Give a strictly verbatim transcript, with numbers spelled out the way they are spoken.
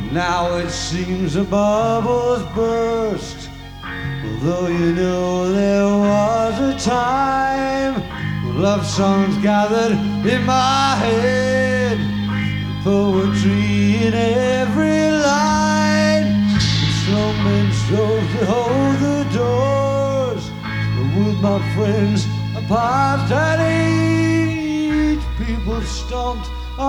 Now it seems the bubbles burst. Although you know there was a time love songs gathered in my head, poetry in every line. Some men strove to hold the doors, but with my friends apart at each, people stomped